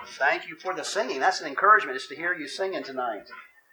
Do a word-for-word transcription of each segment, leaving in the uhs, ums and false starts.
Thank you for the singing. That's an encouragement, is to hear you singing tonight.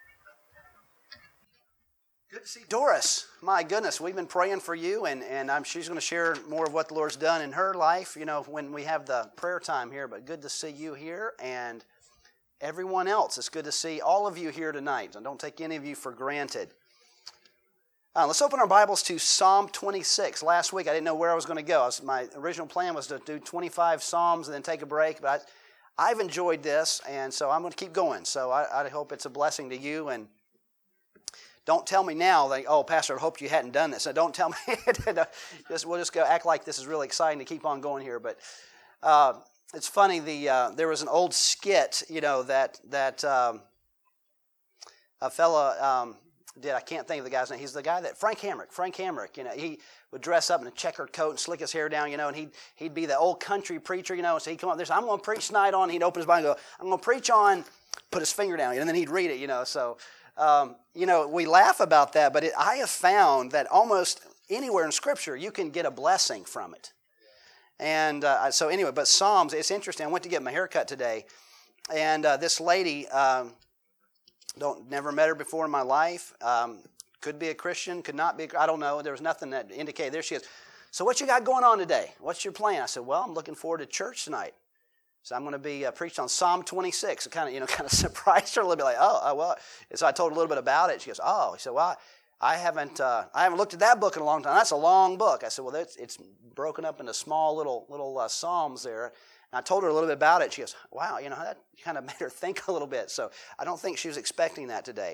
Good to see Doris. My goodness, we've been praying for you, and, and I'm, she's going to share more of what the Lord's done in her life, you know, when we have the prayer time here. But good to see you here, and everyone else. It's good to see all of you here tonight. And don't take any of you for granted. Uh, let's open our Bibles to Psalm twenty-six. Last week, I didn't know where I was going to go. I was, my original plan was to do twenty-five Psalms and then take a break, but I, I've enjoyed this, and so I'm going to keep going. So I, I hope it's a blessing to you, and don't tell me now, like, oh, Pastor, I hoped you hadn't done this. So don't tell me. just, we'll just go act like this is really exciting to keep on going here. But uh, it's funny, the uh, there was an old skit, you know, that that um, a fella um, did. I can't think of the guy's name. He's the guy that, Frank Hamrick. Frank Hamrick, you know, he would dress up in a checkered coat and slick his hair down, you know, and he'd, he'd be the old country preacher, you know, and so he'd come up there and say, I'm going to preach tonight on, he'd open his Bible and go, I'm going to preach on, put his finger down, and then he'd read it, you know, so... Um, you know, we laugh about that, but it, I have found that almost anywhere in Scripture you can get a blessing from it. And uh, so anyway, but Psalms, it's interesting. I went to get my hair cut today, and uh, this lady, um, don't never met her before in my life, um, could be a Christian, could not be, I don't know. There was nothing that indicated. There she is. So what you got going on today? What's your plan? I said, well, I'm looking forward to church tonight. So I'm going to be uh, preached on Psalm twenty-six. It kind of, you know, kind of surprised her a little bit, like, oh, uh, well. And so I told her a little bit about it. She goes, oh. He said, well, I, I haven't, uh, I haven't looked at that book in a long time. That's a long book. I said, well, it's, it's broken up into small little little uh, psalms there. And I told her a little bit about it. She goes, wow, you know, that kind of made her think a little bit. So I don't think she was expecting that today.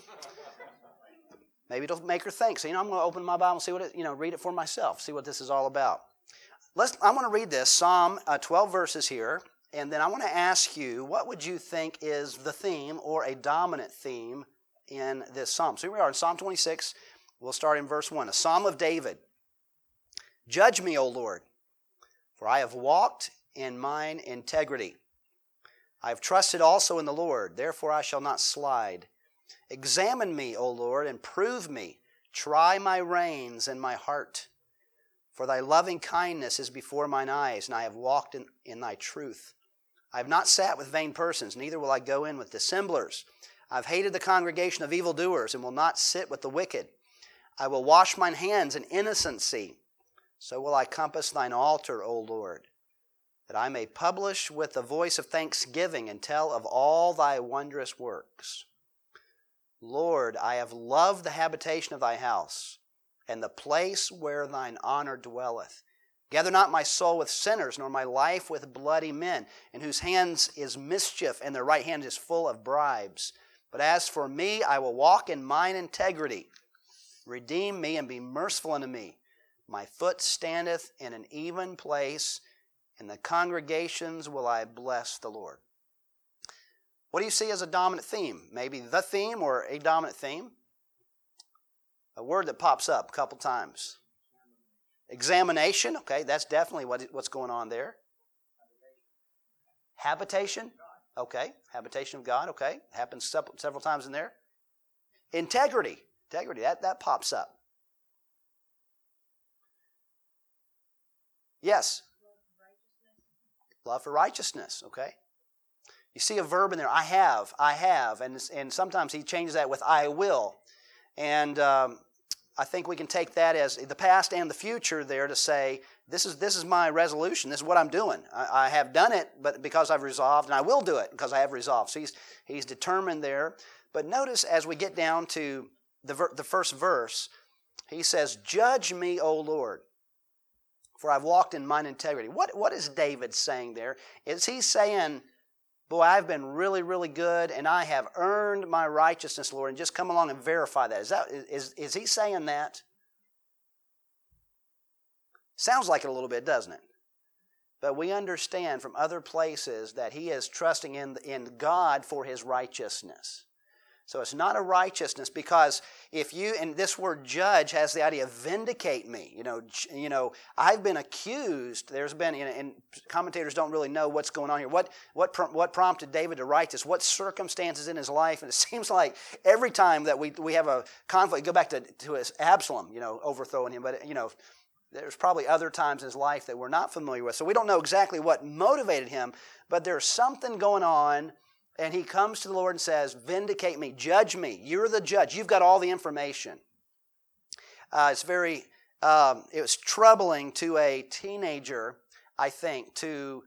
Maybe it'll make her think. So, you know, I'm going to open my Bible and see what it, you know, read it for myself, see what this is all about. Let's. I'm going to read this, Psalm uh, twelve verses here, and then I want to ask you, what would you think is the theme or a dominant theme in this psalm? So here we are in Psalm twenty-six. We'll start in verse one. A psalm of David. Judge me, O Lord, for I have walked in mine integrity. I have trusted also in the Lord, therefore I shall not slide. Examine me, O Lord, and prove me. Try my reins and my heart. For thy loving kindness is before mine eyes, and I have walked in, in thy truth. I have not sat with vain persons, neither will I go in with dissemblers. I have hated the congregation of evildoers, and will not sit with the wicked. I will wash mine hands in innocency. So will I compass thine altar, O Lord, that I may publish with the voice of thanksgiving, and tell of all thy wondrous works. Lord, I have loved the habitation of thy house, and the place where thine honor dwelleth. Gather not my soul with sinners, nor my life with bloody men, in whose hands is mischief, and their right hand is full of bribes. But as for me, I will walk in mine integrity. Redeem me and be merciful unto me. My foot standeth in an even place, and the congregations will I bless the Lord. What do you see as a dominant theme? Maybe the theme or a dominant theme? A word that pops up a couple times. Examination. Okay, that's definitely what, what's going on there. Habitation. Okay, habitation of God. Okay, happens several, several times in there. Integrity. Integrity, that, that pops up. Yes. Love for righteousness. Okay. You see a verb in there, I have, I have, and, and sometimes he changes that with I will. And um, I think we can take that as the past and the future there to say, this is this is my resolution, this is what I'm doing. I, I have done it, but because I've resolved, and I will do it because I have resolved. So he's, he's determined there. But notice as we get down to the, ver- the first verse, he says, judge me, O Lord, for I've walked in mine integrity. What What is David saying there? Is he saying, boy, I've been really, really good, and I have earned my righteousness, Lord, and just come along and verify that. Is that is, is he saying that? Sounds like it a little bit, doesn't it? But we understand from other places that he is trusting in, in God for his righteousness. So it's not a righteousness, because if you, and this word judge has the idea of vindicate me. You know, you know, I've been accused. There's been, and commentators don't really know what's going on here. What what what prompted David to write this? What circumstances in his life? And it seems like every time that we we have a conflict, go back to to his Absalom, you know, overthrowing him. But you know, there's probably other times in his life that we're not familiar with. So we don't know exactly what motivated him, but there's something going on, and he comes to the Lord and says, vindicate me, judge me. You're the judge. You've got all the information. Uh, it's very, um, it was troubling to a teenager, I think, to,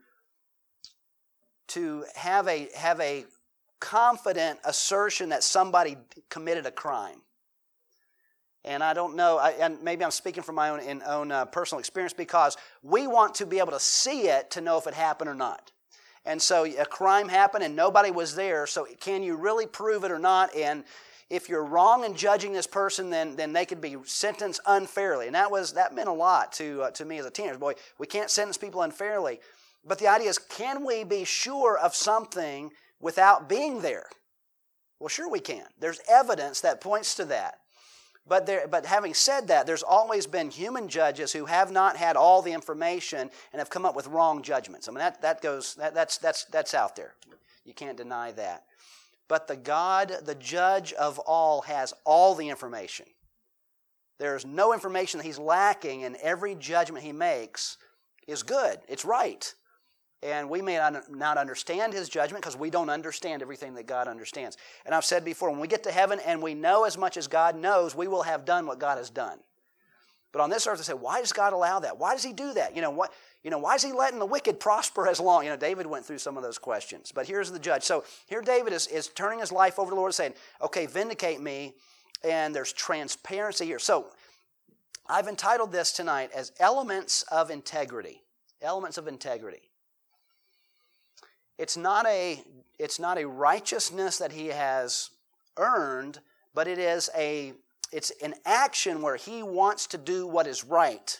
to have a, have a confident assertion that somebody committed a crime. And I don't know, I, and maybe I'm speaking from my own, in, own uh, personal experience, because we want to be able to see it to know if it happened or not. And so a crime happened and nobody was there, so can you really prove it or not? And if you're wrong in judging this person, then, then they could be sentenced unfairly. And that was that meant a lot to, uh, to me as a teenager. Boy, we can't sentence people unfairly. But the idea is, can we be sure of something without being there? Well, sure we can. There's evidence that points to that. But there, but having said that, there's always been human judges who have not had all the information and have come up with wrong judgments. I mean, that, that goes, that, that's, that's, that's out there. You can't deny that. But the God, the judge of all, has all the information. There's no information that he's lacking, and every judgment he makes is good. It's right. And we may not understand his judgment because we don't understand everything that God understands. And I've said before, when we get to heaven and we know as much as God knows, we will have done what God has done. But on this earth, I say, why does God allow that? Why does he do that? You know, what, you know, why is he letting the wicked prosper as long? You know, David went through some of those questions. But here's the judge. So here David is, is turning his life over to the Lord and saying, okay, vindicate me. And there's transparency here. So I've entitled this tonight as Elements of Integrity. Elements of Integrity. It's not a, it's not a righteousness that he has earned, but it is a, it's an action where he wants to do what is right.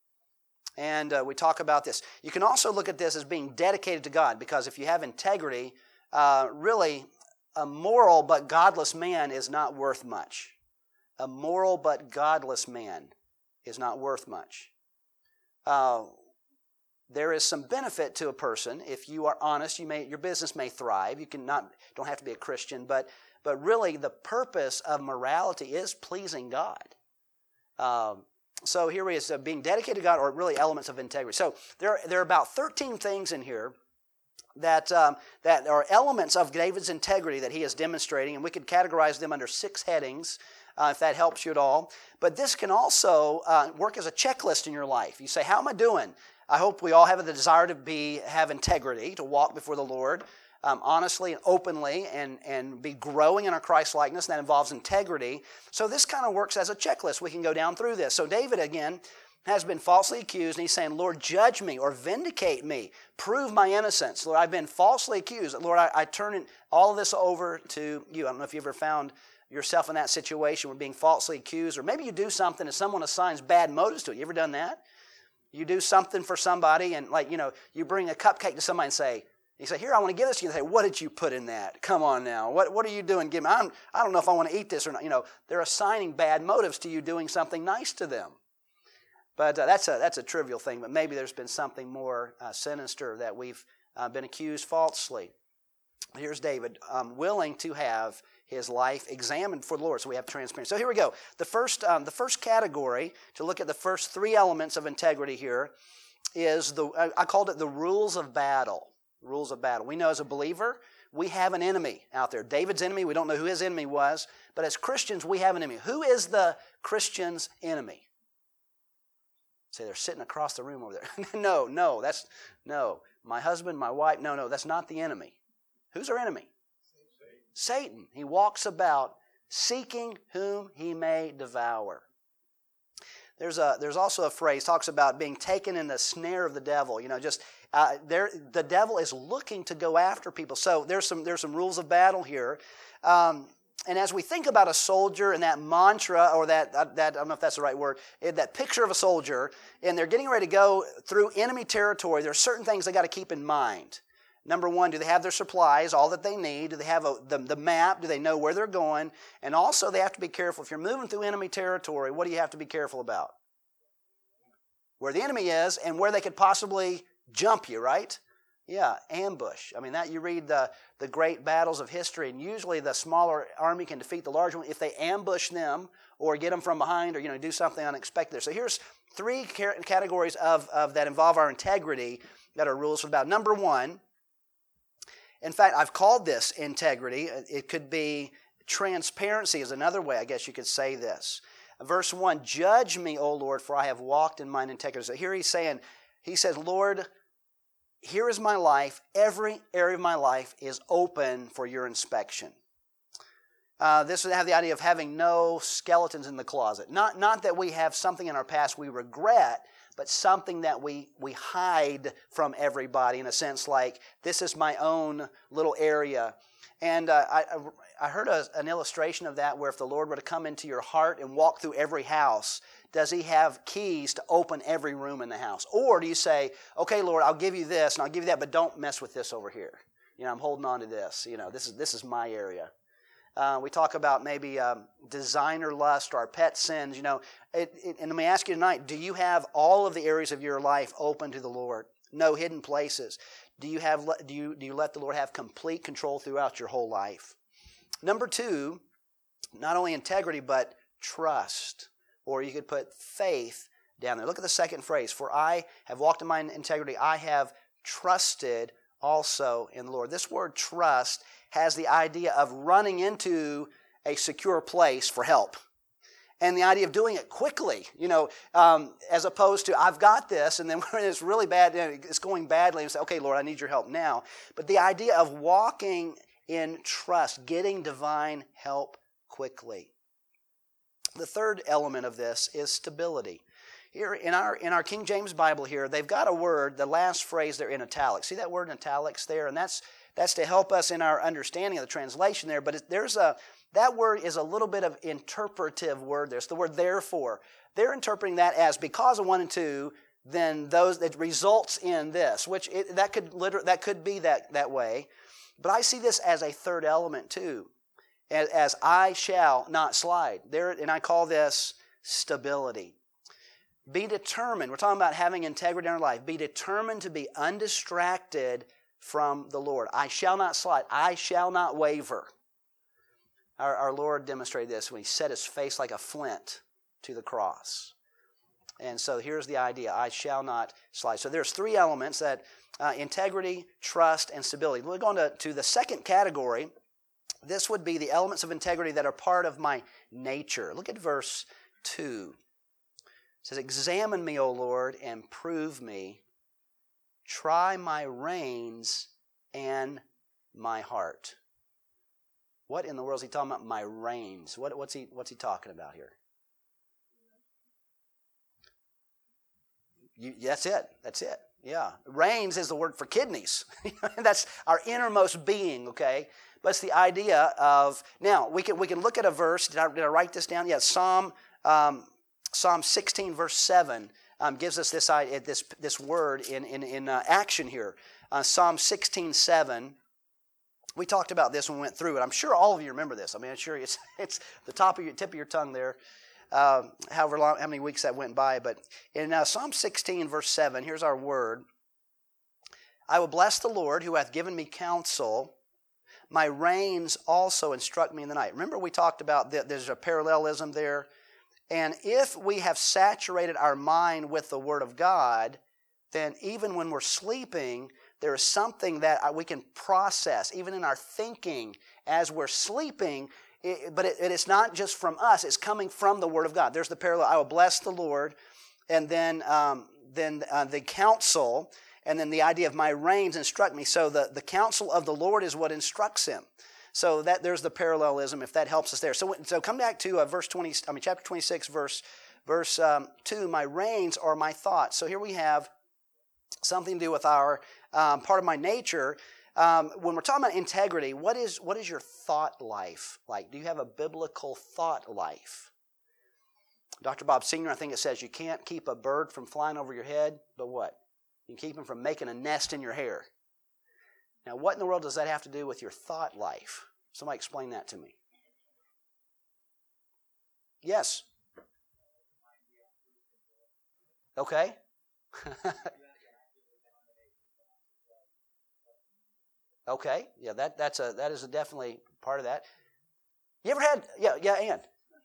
And uh, we talk about this. You can also look at this as being dedicated to God, because if you have integrity, uh, really, a moral but godless man is not worth much. A moral but godless man is not worth much. Uh, There is some benefit to a person. If you are honest, you may, your business may thrive. You can not, don't have to be a Christian, but, but really the purpose of morality is pleasing God. Um, so here he is, uh, being dedicated to God, or really elements of integrity. So there, there are about thirteen things in here that, um, that are elements of David's integrity that he is demonstrating, and we could categorize them under six headings, uh, if that helps you at all. But this can also uh, work as a checklist in your life. You say, how am I doing? I hope we all have the desire to be have integrity, to walk before the Lord um, honestly and openly, and, and be growing in our Christ-likeness. That involves integrity. So this kind of works as a checklist. We can go down through this. So David, again, has been falsely accused, and he's saying, Lord, judge me or vindicate me. Prove my innocence. Lord, I've been falsely accused. Lord, I, I turn all of this over to you. I don't know if you ever found yourself in that situation where being falsely accused, or maybe you do something and someone assigns bad motives to it. You ever done that? You do something for somebody, and like, you know, you bring a cupcake to somebody and say, you say, here, I want to give this to you. And they say, what did you put in that? Come on now. What what are you doing? Give me, I'm, I don't know if I want to eat this or not. You know, they're assigning bad motives to you doing something nice to them. But uh, that's a that's a trivial thing. But maybe there's been something more uh, sinister that we've uh, been accused falsely. Here's David, um, willing to have his life examined for the Lord. So we have transparency. So here we go. The first, um, the first category to look at the first three elements of integrity here is the I called it the rules of battle. Rules of battle. We know as a believer, we have an enemy out there. David's enemy, we don't know who his enemy was, but as Christians, we have an enemy. Who is the Christian's enemy? Say they're sitting across the room over there. no, no, that's no. My husband, my wife. No, no, that's not the enemy. Who's our enemy? Satan. Satan. He walks about seeking whom he may devour. There's a there's also a phrase talks about being taken in the snare of the devil. You know, just uh, there the devil is looking to go after people. So there's some there's some rules of battle here. Um, and as we think about a soldier and that mantra, or that uh, that I don't know if that's the right word, that picture of a soldier, and they're getting ready to go through enemy territory, there are certain things they got to keep in mind. Number one, do they have their supplies, all that they need? Do they have a, the, the map? Do they know where they're going? And also, they have to be careful. If you're moving through enemy territory, what do you have to be careful about? Where the enemy is and where they could possibly jump you, right? Yeah, ambush. I mean, that you read the, the great battles of history, and usually the smaller army can defeat the larger one if they ambush them or get them from behind or, you know, do something unexpected. So here's three categories of, of that involve our integrity that are rules for the battle. Number one, in fact, I've called this integrity. It could be transparency is another way, I guess you could say this. Verse one, judge me, O Lord, for I have walked in mine integrity. So here he's saying, he says, Lord, here is my life. Every area of my life is open for your inspection. Uh, this would have the idea of having no skeletons in the closet. Not, not that we have something in our past we regret, but something that we, we hide from everybody in a sense like, this is my own little area. And uh, I, I heard a, an illustration of that where if the Lord were to come into your heart and walk through every house, does He have keys to open every room in the house? Or do you say, okay, Lord, I'll give you this and I'll give you that, but don't mess with this over here. You know, I'm holding on to this. You know, this is this is my area. Uh, we talk about maybe um, designer lust or our pet sins. You know, it, it, and let me ask you tonight, do you have all of the areas of your life open to the Lord? No hidden places. Do you have? Do you do you let the Lord have complete control throughout your whole life? Number two, not only integrity but trust. Or you could put faith down there. Look at the second phrase. For I have walked in my integrity. I have trusted also in the Lord. This word trust has the idea of running into a secure place for help. And the idea of doing it quickly, you know, um, as opposed to I've got this, and then when it's really bad, it's going badly, and say, okay, Lord, I need your help now. But the idea of walking in trust, getting divine help quickly. The third element of this is stability. Here in our in our King James Bible here, they've got a word, the last phrase there in italics. See that word in italics there? And that's that's to help us in our understanding of the translation there. But it, there's a that word is a little bit of interpretive word there. It's the word therefore. They're interpreting that as because of one and two, then those that results in this, which it, that could literally that could be that that way. But I see this as a third element too. As I shall not slide. There, and I call this stability. Be determined. We're talking about having integrity in our life. Be determined to be undistracted from the Lord. I shall not slide. I shall not waver. Our, our Lord demonstrated this when He set His face like a flint to the cross. And so here's the idea. I shall not slide. So there's three elements that uh, integrity, trust, and stability. We're going to, to the second category. This would be the elements of integrity that are part of my nature. Look at verse two. It says, examine me, O Lord, and prove me. Try my reins and my heart. What in the world is he talking about? My reins. What, what's he what's he talking about here? You, that's it. That's it. Yeah. Reins is the word for kidneys. That's our innermost being, okay? But it's the idea of, now, we can we can look at a verse. Did I, did I write this down? Yeah, Psalm um, Psalm sixteen, verse seven um, gives us this this this word in, in, in uh, action here. Uh, Psalm sixteen, seven. We talked about this when we went through it. I'm sure all of you remember this. I mean, I'm sure it's, it's the top of your tip of your tongue there, uh, however long, how many weeks that went by. But in uh, Psalm sixteen, verse seven, here's our word. I will bless the Lord who hath given me counsel. My reins also instruct me in the night. Remember we talked about that there's a parallelism there. And if we have saturated our mind with the Word of God, then even when we're sleeping, there is something that we can process, even in our thinking as we're sleeping. It, but it, it's not just from us. It's coming from the Word of God. There's the parallel. I will bless the Lord. And then, um, then uh, the counsel. And then the idea of my reins instruct me. So the, the counsel of the Lord is what instructs him. So that there's the parallelism, if that helps us there. So so come back to uh, verse twenty. I mean chapter twenty-six, verse verse um, two. My reins are my thoughts. So here we have something to do with our um, part of my nature. Um, when we're talking about integrity, what is what is your thought life like? Do you have a biblical thought life? Doctor Bob Senior, I think it says you can't keep a bird from flying over your head, but what? You can keep him from making a nest in your hair. Now, what in the world does that have to do with your thought life? Somebody explain that to me. Yes. Okay. Okay, yeah, that that's a that is a definitely part of that. You ever had, yeah, yeah, Ann?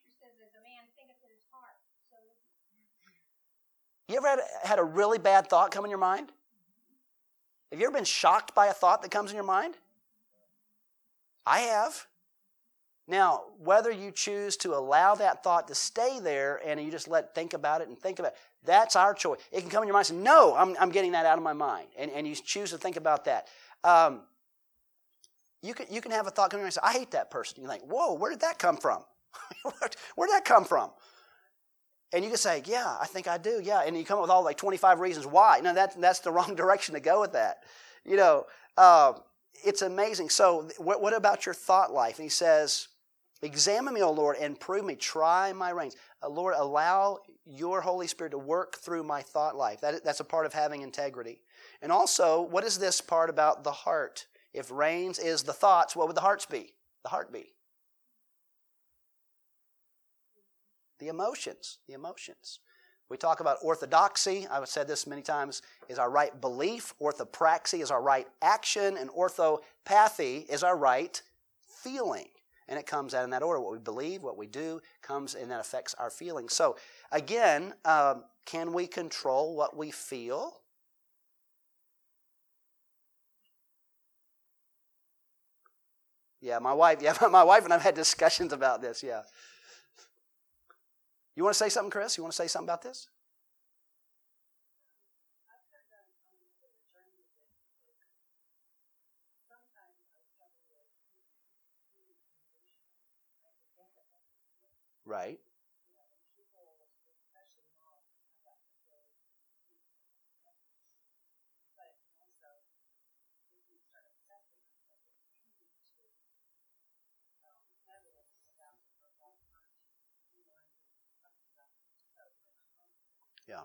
You ever had, had a really bad thought come in your mind? Have you ever been shocked by a thought that comes in your mind? I have. Now, whether you choose to allow that thought to stay there and you just let think about it and think about it, that's our choice. It can come in your mind and say, no, I'm, I'm getting that out of my mind. And, and you choose to think about that. Um, you can you can have a thought come in your mind and say, I hate that person. You think, whoa, where did that come from? Where did that come from? And you can say, yeah, I think I do, yeah. And you come up with all like twenty-five reasons why. No, that, that's the wrong direction to go with that. You know, uh, it's amazing. So what, what about your thought life? And he says, examine me, O Lord, and prove me. Try my reins. Uh, Lord, allow your Holy Spirit to work through my thought life. That, that's a part of having integrity. And also, what is this part about the heart? If reins is the thoughts, what would the hearts be? The heart be? The emotions, the emotions. We talk about orthodoxy, I've said this many times, is our right belief. Orthopraxy is our right action. And orthopathy is our right feeling. And it comes out in that order. What we believe, what we do, comes and that affects our feelings. So, again, um, can we control what we feel? Yeah, my wife, yeah, my wife and I've had discussions about this, yeah. You want to say something, Chris? You want to say something about this? Right. Yeah.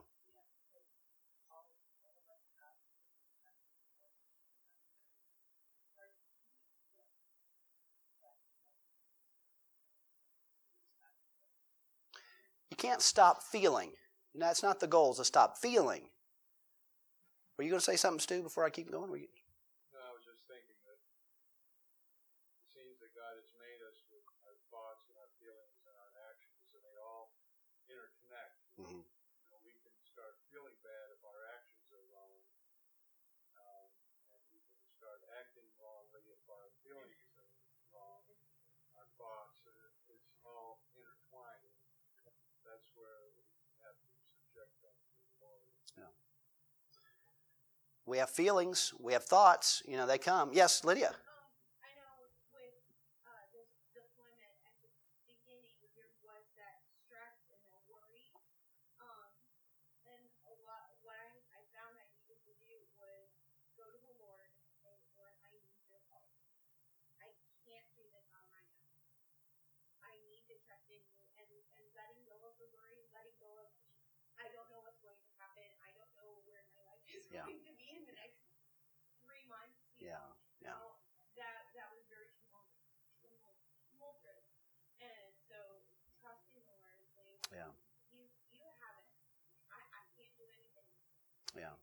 You can't stop feeling. You know, that's not the goal, is to stop feeling. Were you going to say something, Stu, before I keep going? Were you... No, I was just thinking that it seems that God has made us with our thoughts and our feelings and our actions, and they all interconnect. Mm-hmm. You know, we can start feeling bad if our actions are wrong, um, and we can start acting wrongly if our feelings are wrong. Our thoughts, are, it's all intertwined. That's where we have to subject them to the Lord. Yeah. We have feelings, we have thoughts, you know, they come. Yes, Lydia. Um, I know with uh, this deployment at the beginning, there was that stress and the worry. Um, and a lot, what I, I found I needed to do was go to the Lord and say, Lord, I need your help. I can't do this on my own. I need to trust in you, and, and letting go of the worry, letting go of, I don't know what's going to happen. I don't know where my life is Yeah. going to be in the next three months. You Yeah, know, yeah. So that that was very tumultuous, and so trusting the Lord and saying, Yeah. you you have it. I, I can't do anything. Yeah.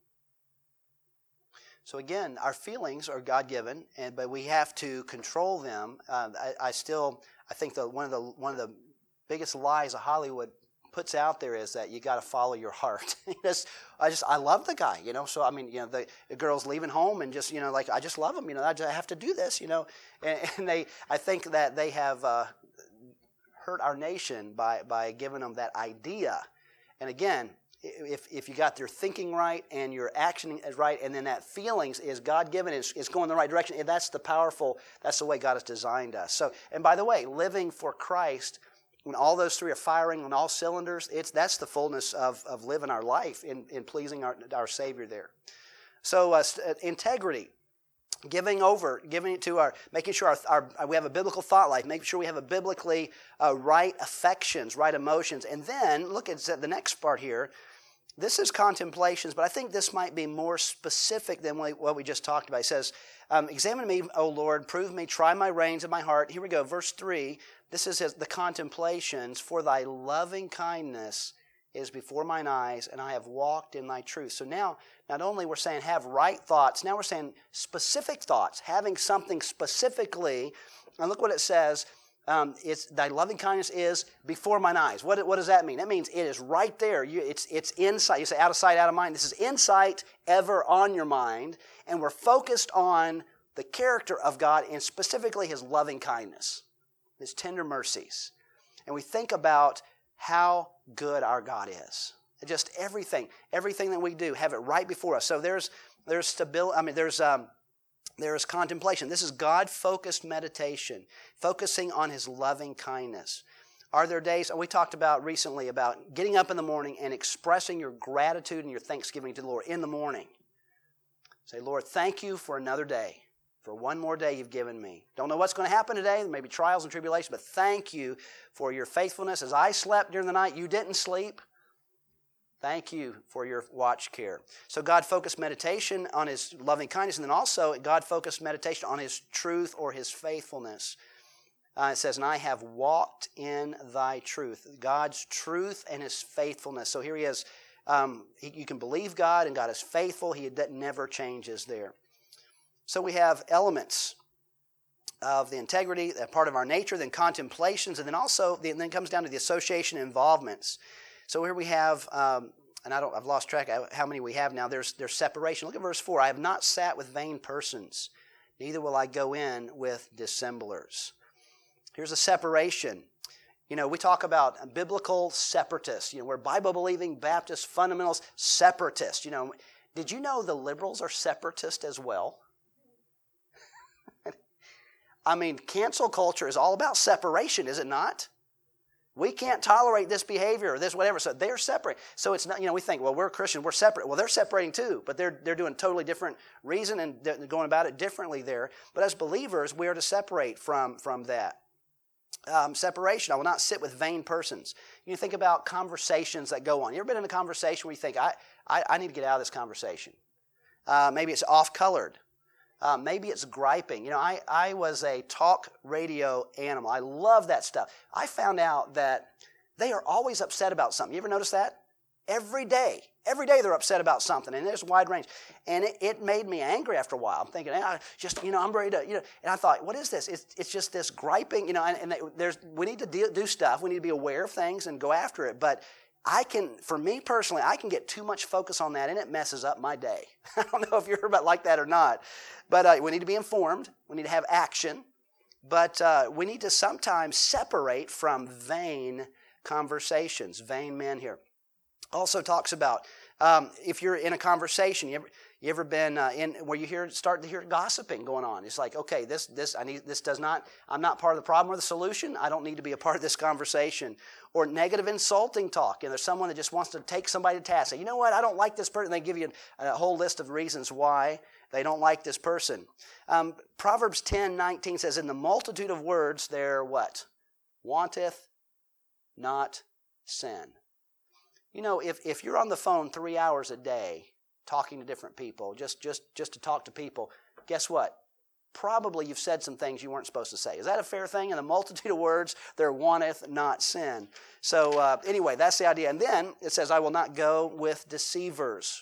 So again, our feelings are God-given, and but we have to control them. Uh, I, I still, I think the one of the one of the biggest lies of Hollywood puts out there is that you got to follow your heart. just, I just, I love the guy, you know. So I mean, you know, the, the girl's leaving home and just, you know, like I just love him, you know. I, just, I have to do this, you know. And, and they, I think that they have uh, hurt our nation by by giving them that idea. And again, if if you got your thinking right and your action is right, and then that feelings is God-given, it's, it's going in the right direction, and that's the powerful, that's the way God has designed us. So, and by the way, living for Christ, when all those three are firing on all cylinders, it's that's the fullness of, of living our life in, in pleasing our, our Savior there. So uh, integrity, giving over, giving it to our, making sure our, our we have a biblical thought life, making sure we have a biblically uh, right affections, right emotions. And then, look at the next part here. This is contemplations, but I think this might be more specific than what we just talked about. It says, um, examine me, O Lord, prove me, try my reins and my heart. Here we go, verse three. This is his, the contemplations, for thy loving kindness is before mine eyes, and I have walked in thy truth. So now, not only we're saying have right thoughts, now we're saying specific thoughts, having something specifically. And look what it says. Um, it's thy loving kindness is before mine eyes. What, what does that mean? That means it is right there. You, it's it's insight. You say out of sight, out of mind. This is insight ever on your mind, and we're focused on the character of God and specifically His loving kindness, His tender mercies. And we think about how good our God is. Just everything, everything that we do, have it right before us. So there's there's stability. I mean, there's um, there's contemplation. This is God-focused meditation, focusing on His loving kindness. Are there days? We talked about recently about getting up in the morning and expressing your gratitude and your thanksgiving to the Lord in the morning. Say, Lord, thank you for another day. For one more day you've given me. Don't know what's going to happen today. There may be trials and tribulations, but thank you for your faithfulness. As I slept during the night, you didn't sleep. Thank you for your watch care. So God-focused meditation on His loving kindness, and then also God-focused meditation on His truth or His faithfulness. Uh, it says, and I have walked in thy truth. God's truth and His faithfulness. So here He is. Um, he, you can believe God, and God is faithful. He never changes there. So we have elements of the integrity, that part of our nature, then contemplations, and then also, the, and then comes down to the association involvements. So here we have, um, and I don't, I've lost track of how many we have now. There's, there's separation. Look at verse four. I have not sat with vain persons, neither will I go in with dissemblers. Here's a separation. You know, we talk about biblical separatists. You know, we're Bible-believing Baptist fundamentalists, separatists. You know, did you know the liberals are separatist as well? I mean, cancel culture is all about separation, is it not? We can't tolerate this behavior or this whatever, so they're separate. So it's not, you know, we think, well, we're a Christian, we're separate. Well, they're separating too, but they're they're doing a totally different reason and they're going about it differently there. But as believers, we are to separate from, from that. Um, separation, I will not sit with vain persons. You think about conversations that go on. You ever been in a conversation where you think, I, I, I need to get out of this conversation? Uh, maybe it's off-colored. Uh, maybe it's griping. You know, I, I was a talk radio animal. I love that stuff. I found out that they are always upset about something. You ever notice that? Every day. Every day they're upset about something, and there's a wide range. And it, it made me angry after a while. I'm thinking, I just, you know, I'm ready to, you know, and I thought, what is this? It's, it's just this griping, you know, and, and there's, we need to do, do stuff. We need to be aware of things and go after it. But I can, for me personally, I can get too much focus on that, and it messes up my day. I don't know if you're about like that or not. But uh, we need to be informed. We need to have action. But uh, we need to sometimes separate from vain conversations, vain men here. Also talks about um, if you're in a conversation, you ever, you ever been uh, in where you hear start to hear gossiping going on? It's like, okay, this this I need this does not. I'm not part of the problem or the solution. I don't need to be a part of this conversation. Or negative, insulting talk. And there's someone that just wants to take somebody to task. Say, you know what? I don't like this person. They give you a, a whole list of reasons why they don't like this person. Um, Proverbs ten nineteen says, in the multitude of words there what? Wanteth not sin. You know, if, if you're on the phone three hours a day talking to different people, just, just, just to talk to people, guess what? Probably you've said some things you weren't supposed to say. Is that a fair thing? In the multitude of words, there wanteth not sin. So uh, anyway, that's the idea. And then it says, I will not go with deceivers.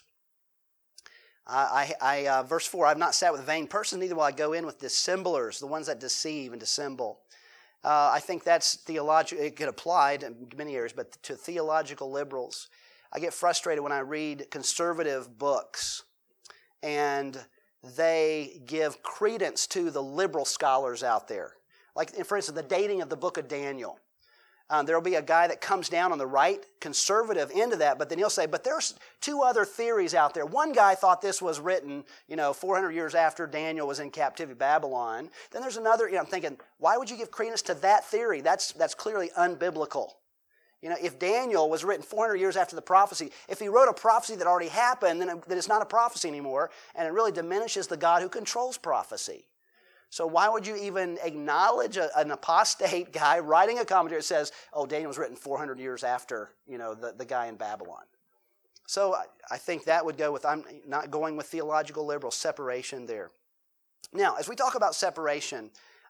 I, I, uh, verse four, I have not sat with vain persons, neither will I go in with dissemblers, the ones that deceive and dissemble. Uh, I think that's theological. It could apply to many areas, but to theological liberals. I get frustrated when I read conservative books and they give credence to the liberal scholars out there. Like, for instance, the dating of the book of Daniel. Um, there will be a guy that comes down on the right, conservative end of that, but then he'll say, but there's two other theories out there. One guy thought this was written, you know, four hundred years after Daniel was in captivity in Babylon. Then there's another, you know, I'm thinking, why would you give credence to that theory? That's, that's clearly unbiblical. You know, if Daniel was written four hundred years after the prophecy, if he wrote a prophecy that already happened, then, it, then it's not a prophecy anymore, and it really diminishes the God who controls prophecy. So why would you even acknowledge a, an apostate guy writing a commentary that says, oh, Daniel was written four hundred years after, you know, the, the guy in Babylon? So I, I think that would go with, I'm not going with theological liberal separation there. Now, as we talk about separation,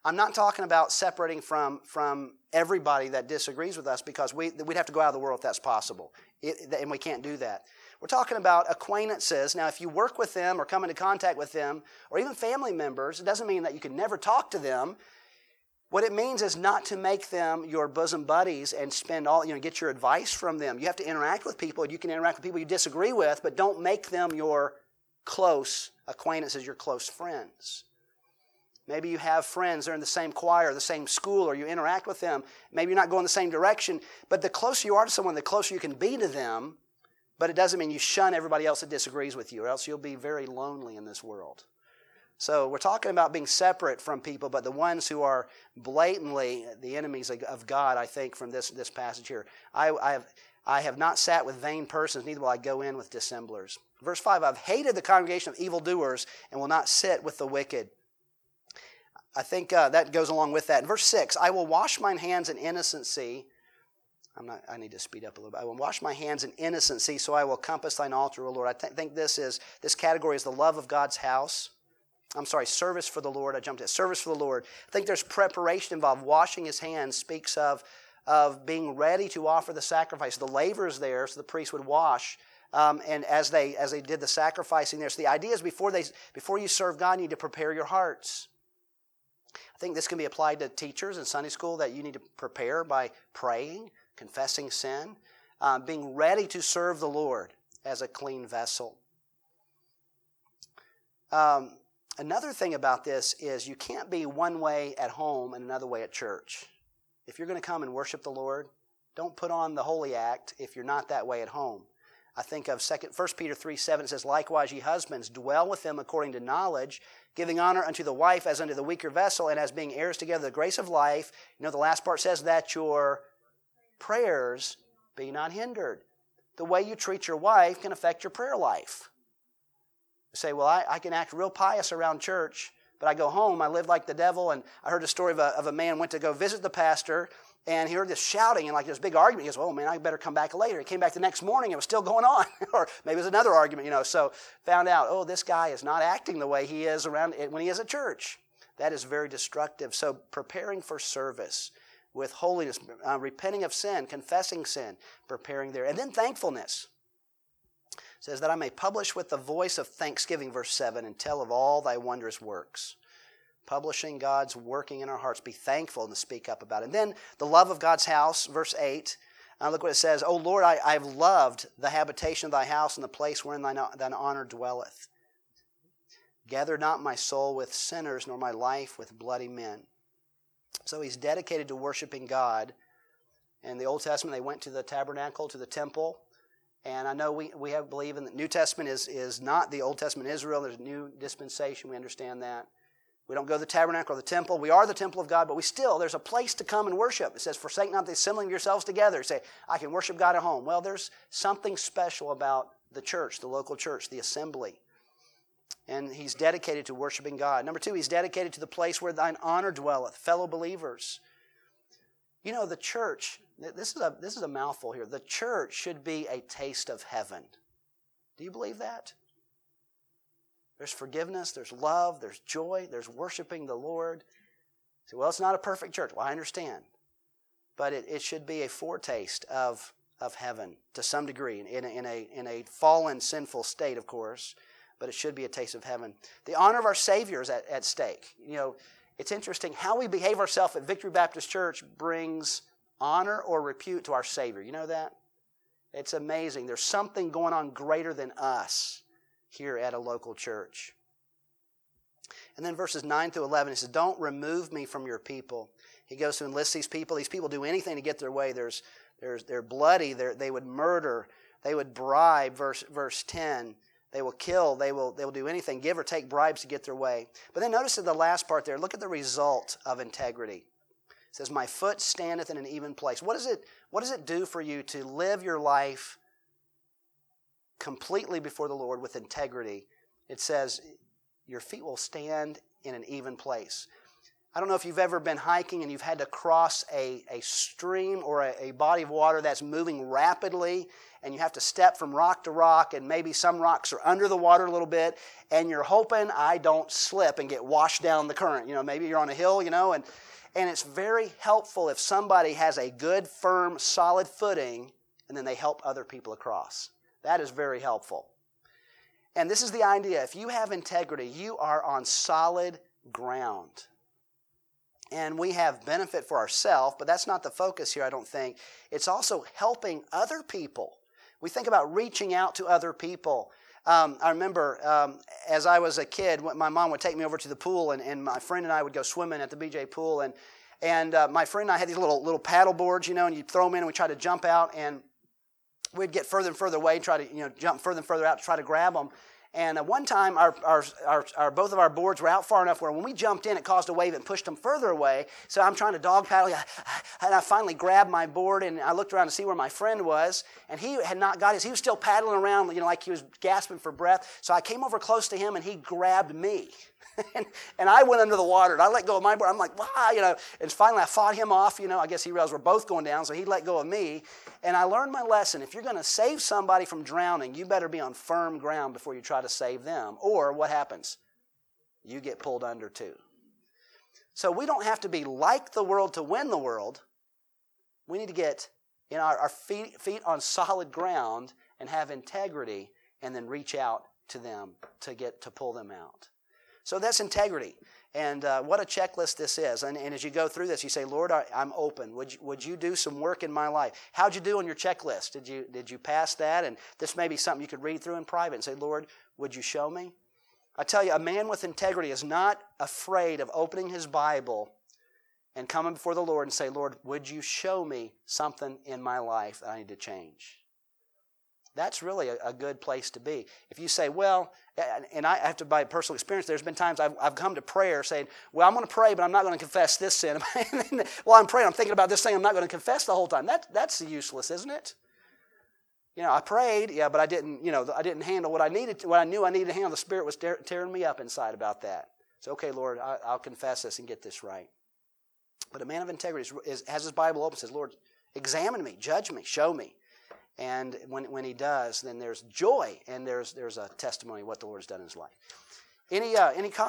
I'm not talking about separating from, from everybody that disagrees with us, because we, we'd have to go out of the world if that's possible. It, and we can't do that. We're talking about acquaintances. Now, if you work with them or come into contact with them, or even family members, it doesn't mean that you can never talk to them. What it means is not to make them your bosom buddies and spend all, you know, get your advice from them. You have to interact with people. You can interact with people you disagree with, but don't make them your close acquaintances, your close friends. Maybe you have friends, they're in the same choir, the same school, or you interact with them. Maybe you're not going the same direction, but the closer you are to someone, the closer you can be to them, but it doesn't mean you shun everybody else that disagrees with you, or else you'll be very lonely in this world. So we're talking about being separate from people, but the ones who are blatantly the enemies of God, I think, from this, this passage here. I, I, have, I have not sat with vain persons, neither will I go in with dissemblers. Verse five, I've hated the congregation of evildoers and will not sit with the wicked. I think uh, that goes along with that. In verse six, I will wash mine hands in innocency. I'm not, I need to speed up a little bit. I will wash my hands in innocency, so I will compass thine altar, O Lord. I th- think this is this category is the love of God's house. I'm sorry, service for the Lord. I jumped at service for the Lord. I think there's preparation involved. Washing his hands speaks of, of being ready to offer the sacrifice. The laver is there, so the priest would wash. Um, and as they as they did the sacrificing there. So the idea is before they before you serve God, you need to prepare your hearts. I think this can be applied to teachers in Sunday school, that you need to prepare by praying, confessing sin, um, being ready to serve the Lord as a clean vessel. Um, another thing about this is you can't be one way at home and another way at church. If you're going to come and worship the Lord, don't put on the holy act if you're not that way at home. I think of First Peter three seven, it says, likewise, ye husbands, dwell with them according to knowledge, giving honor unto the wife as unto the weaker vessel, and as being heirs together the grace of life. You know, the last part says that your prayers be not hindered. The way you treat your wife can affect your prayer life. You say, well, I, I can act real pious around church, but I go home, I live like the devil. And I heard a story of a, of a man went to go visit the pastor, and he heard this shouting and like this big argument. He goes, oh, man, I better come back later. He came back the next morning. It was still going on. Or maybe it was another argument, you know. So found out, oh, this guy is not acting the way he is around when he is at church. That is very destructive. So preparing for service with holiness, uh, repenting of sin, confessing sin, preparing there. And then thankfulness. It says that I may publish with the voice of thanksgiving, verse seven, and tell of all thy wondrous works. Publishing God's working in our hearts. Be thankful and to speak up about it. And then the love of God's house, verse eight. Uh, look what it says. O Lord, I, I have loved the habitation of thy house and the place wherein thine, thine honor dwelleth. Gather not my soul with sinners, nor my life with bloody men. So he's dedicated to worshiping God. In the Old Testament, they went to the tabernacle, to the temple. And I know we, we have believe in the New Testament is, is not the Old Testament Israel. There's a new dispensation. We understand that. We don't go to the tabernacle or the temple. We are the temple of God, but we still, there's a place to come and worship. It says, forsake not the assembling of yourselves together. Say, I can worship God at home. Well, there's something special about the church, the local church, the assembly. And he's dedicated to worshiping God. Number two, he's dedicated to the place where thine honor dwelleth, fellow believers. You know, the church, this is a, this is a mouthful here. The church should be a taste of heaven. Do you believe that? There's forgiveness, there's love, there's joy, there's worshiping the Lord. You say, well, it's not a perfect church. Well, I understand. But it, it should be a foretaste of, of heaven to some degree, in a, in, a, in a fallen, sinful state, of course. But it should be a taste of heaven. The honor of our Savior is at, at stake. You know, it's interesting how we behave ourselves at Victory Baptist Church brings honor or repute to our Savior. You know that? It's amazing. There's something going on greater than us here at a local church. And then verses nine through eleven, he says, don't remove me from your people. He goes to enlist these people. These people do anything to get their way. There's, there's, they're bloody. They're, they would murder. They would bribe, verse, verse ten. They will kill. They will, they will do anything, give or take bribes to get their way. But then notice in the last part there, look at the result of integrity. It says, my foot standeth in an even place. What does it, what does it do for you to live your life completely before the Lord with integrity? It says, your feet will stand in an even place. I don't know if you've ever been hiking and you've had to cross a, a stream or a, a body of water that's moving rapidly, and you have to step from rock to rock, and maybe some rocks are under the water a little bit, and you're hoping I don't slip and get washed down the current. You know, maybe you're on a hill, you know, and, and it's very helpful if somebody has a good, firm, solid footing, and then they help other people across. That is very helpful. And this is the idea. If you have integrity, you are on solid ground. And we have benefit for ourselves, but that's not the focus here, I don't think. It's also helping other people. We think about reaching out to other people. Um, I remember um, as I was a kid, my mom would take me over to the pool, and, and my friend and I would go swimming at the B J pool. And and uh, my friend and I had these little little paddle boards, you know, and you'd throw them in, and we'd try to jump out, and we'd get further and further away and try to, you know, jump further and further out to try to grab them. And uh, one time, our, our, our, our both of our boards were out far enough where when we jumped in, it caused a wave and pushed them further away. So I'm trying to dog paddle, and I finally grabbed my board, and I looked around to see where my friend was, and he had not got his. He was still paddling around, you know, like he was gasping for breath. So I came over close to him, and he grabbed me. and, and I went under the water, and I let go of my board. I'm like, wow, you know. And finally, I fought him off. You know, I guess he realized we're both going down, so he let go of me. And I learned my lesson. If you're going to save somebody from drowning, you better be on firm ground before you try to save them. Or what happens? You get pulled under too. So we don't have to be like the world to win the world. We need to get in our, our feet, feet on solid ground and have integrity, and then reach out to them to get to pull them out. So that's integrity. And uh, what a checklist this is. And, and as you go through this, you say, Lord, I, I'm open. Would you, would you do some work in my life? How'd you do on your checklist? Did you, did you pass that? And this may be something you could read through in private and say, Lord, would you show me? I tell you, a man with integrity is not afraid of opening his Bible and coming before the Lord and say, Lord, would you show me something in my life that I need to change? That's really a, a good place to be. If you say, well, and I have to, by personal experience, there's been times I've, I've come to prayer saying, well, I'm going to pray, but I'm not going to confess this sin. While I'm praying, I'm thinking about this thing I'm not going to confess the whole time. That, that's useless, isn't it? You know, I prayed, yeah, but I didn't, you know, I didn't handle what I needed, to, what I knew I needed to handle. The Spirit was tear, tearing me up inside about that. So, okay, Lord, I, I'll confess this and get this right. But a man of integrity is, is, has his Bible open, says, Lord, examine me, judge me, show me. And when when he does, then there's joy, and there's there's a testimony of what the Lord's done in his life. Any uh, any comments?